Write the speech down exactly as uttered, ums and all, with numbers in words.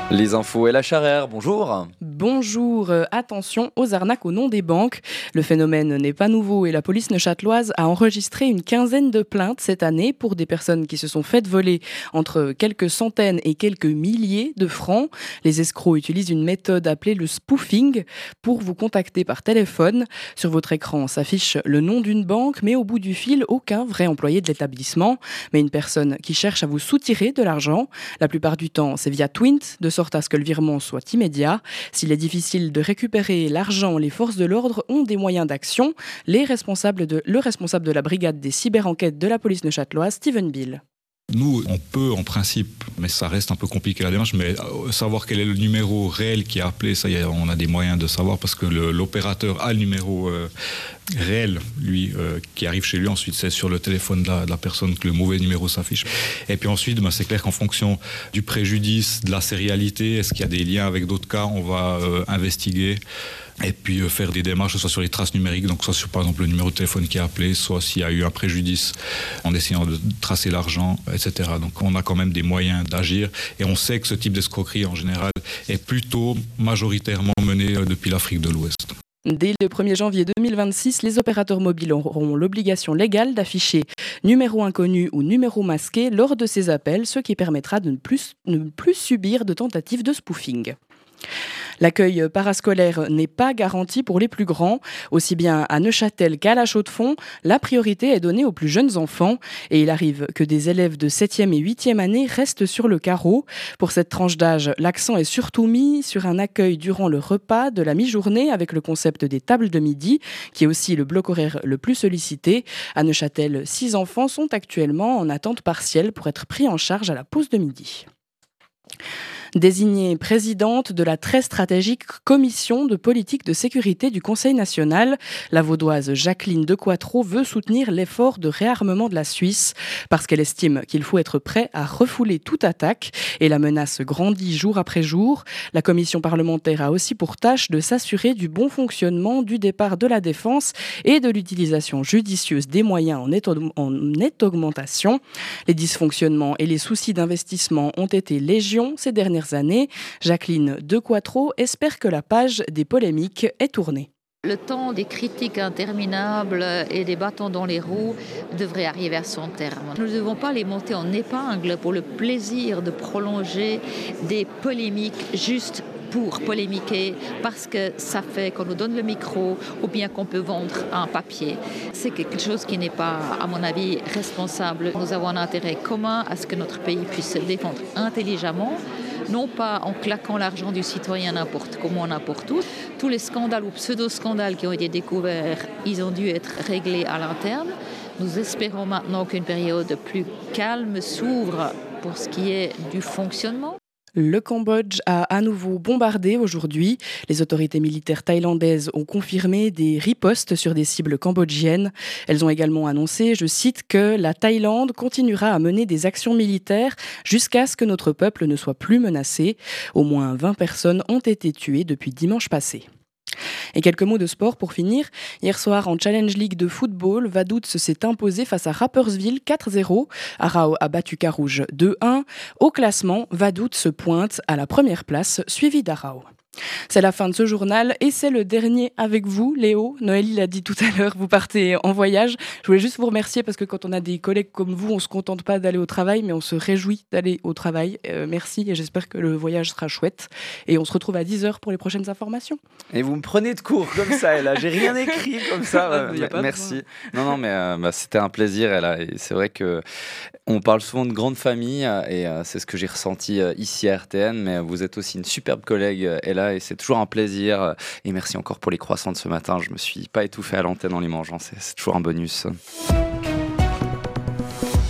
Les infos et la Charrère, bonjour. Bonjour, euh, attention aux arnaques au nom des banques. Le phénomène n'est pas nouveau et la police neuchâteloise a enregistré une quinzaine de plaintes cette année pour des personnes qui se sont faites voler entre quelques centaines et quelques milliers de francs. Les escrocs utilisent une méthode appelée le spoofing pour vous contacter par téléphone. Sur votre écran s'affiche le nom d'une banque, mais au bout du fil, aucun vrai employé de l'établissement, mais une personne qui cherche à vous soutirer de l'argent. La plupart du temps, c'est via Twint, de sorte à ce que le virement soit immédiat. S'il est difficile de récupérer l'argent, les forces de l'ordre ont des moyens d'action. Les responsables de, le responsable de la brigade des cyberenquêtes de la police neuchâteloise, Steven Bill. Nous, on peut en principe, mais ça reste un peu compliqué la démarche, mais savoir quel est le numéro réel qui a appelé, ça y est, on a des moyens de savoir parce que le, l'opérateur a le numéro euh, réel, lui, euh, qui arrive chez lui. Ensuite, c'est sur le téléphone de la, de la personne que le mauvais numéro s'affiche. Et puis ensuite, ben, c'est clair qu'en fonction du préjudice, de la sérialité, est-ce qu'il y a des liens avec d'autres cas, on va euh, investiguer. Et puis euh, faire des démarches, soit sur les traces numériques, donc soit sur par exemple le numéro de téléphone qui est appelé, soit s'il y a eu un préjudice en essayant de tracer l'argent, et cetera. Donc on a quand même des moyens d'agir et on sait que ce type d'escroquerie en général est plutôt majoritairement mené euh, depuis l'Afrique de l'Ouest. Dès le premier janvier deux mille vingt-six, les opérateurs mobiles auront l'obligation légale d'afficher numéro inconnu ou numéro masqué lors de ces appels, ce qui permettra de ne plus, ne plus subir de tentatives de spoofing. L'accueil parascolaire n'est pas garanti pour les plus grands. Aussi bien à Neuchâtel qu'à La Chaux-de-Fonds, la priorité est donnée aux plus jeunes enfants. Et il arrive que des élèves de septième et huitième année restent sur le carreau. Pour cette tranche d'âge, l'accent est surtout mis sur un accueil durant le repas de la mi-journée avec le concept des tables de midi, qui est aussi le bloc horaire le plus sollicité. À Neuchâtel, six enfants sont actuellement en attente partielle pour être pris en charge à la pause de midi. Désignée présidente de la très stratégique commission de politique de sécurité du Conseil national, la vaudoise Jacqueline Dequatro veut soutenir l'effort de réarmement de la Suisse parce qu'elle estime qu'il faut être prêt à refouler toute attaque et la menace grandit jour après jour. La commission parlementaire a aussi pour tâche de s'assurer du bon fonctionnement du départ de la défense et de l'utilisation judicieuse des moyens en nette, en nette augmentation. Les dysfonctionnements et les soucis d'investissement ont été légion ces dernières années. Jacqueline Dequatro espère que la page des polémiques est tournée. Le temps des critiques interminables et des bâtons dans les roues devrait arriver à son terme. Nous ne devons pas les monter en épingle pour le plaisir de prolonger des polémiques juste pour polémiquer, parce que ça fait qu'on nous donne le micro ou bien qu'on peut vendre un papier. C'est quelque chose qui n'est pas, à mon avis, responsable. Nous avons un intérêt commun à ce que notre pays puisse se défendre intelligemment, non pas en claquant l'argent du citoyen n'importe comment, n'importe où. Tous les scandales ou pseudo-scandales qui ont été découverts, ils ont dû être réglés à l'interne. Nous espérons maintenant qu'une période plus calme s'ouvre pour ce qui est du fonctionnement. Le Cambodge a à nouveau bombardé aujourd'hui. Les autorités militaires thaïlandaises ont confirmé des ripostes sur des cibles cambodgiennes. Elles ont également annoncé, je cite, que la Thaïlande continuera à mener des actions militaires jusqu'à ce que notre peuple ne soit plus menacé. Au moins vingt personnes ont été tuées depuis dimanche passé. Et quelques mots de sport pour finir. Hier soir, en Challenge League de football, Vaduz s'est imposé face à Rapperswil quatre zéro. Arao a battu Carouge deux un. Au classement, Vaduz se pointe à la première place, suivi d'Arao. C'est la fin de ce journal et c'est le dernier avec vous, Léo. Noël, il a dit tout à l'heure, vous partez en voyage. Je voulais juste vous remercier parce que quand on a des collègues comme vous, on ne se contente pas d'aller au travail, mais on se réjouit d'aller au travail. Euh, merci et j'espère que le voyage sera chouette. Et on se retrouve à dix heures pour les prochaines informations. Et vous me prenez de court comme ça, là. J'ai rien écrit comme ça. Il y a pas Merci. besoin. Non, non, mais euh, bah, c'était un plaisir. Et, là, et c'est vrai que on parle souvent de grande famille et euh, c'est ce que j'ai ressenti euh, ici à R T N. Mais vous êtes aussi une superbe collègue, euh, Ella, et c'est toujours un plaisir. Et merci encore pour les croissants de ce matin. Je me suis pas étouffé à l'antenne en les mangeant. C'est, c'est toujours un bonus.